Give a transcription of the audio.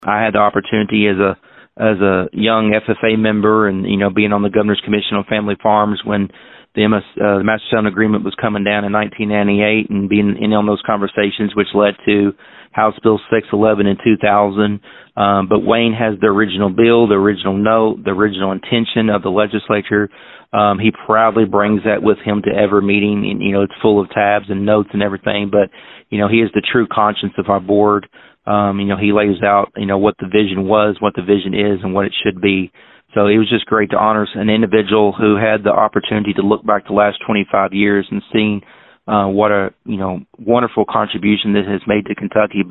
I had the opportunity as a young FFA member and, being on the Governor's Commission on Family Farms when the Master Settlement Agreement was coming down in 1998 and being in on those conversations, which led to House Bill 611 in 2000. But Wayne has the original bill, the original note, the original intention of the legislature. He proudly brings that with him to every meeting. And, it's full of tabs and notes and everything. But, he is the true conscience of our board. He lays out, what the vision was, what the vision is, and what it should be. So it was just great to honor an individual who had the opportunity to look back the last 25 years and seeing what a, wonderful contribution that has made to Kentucky.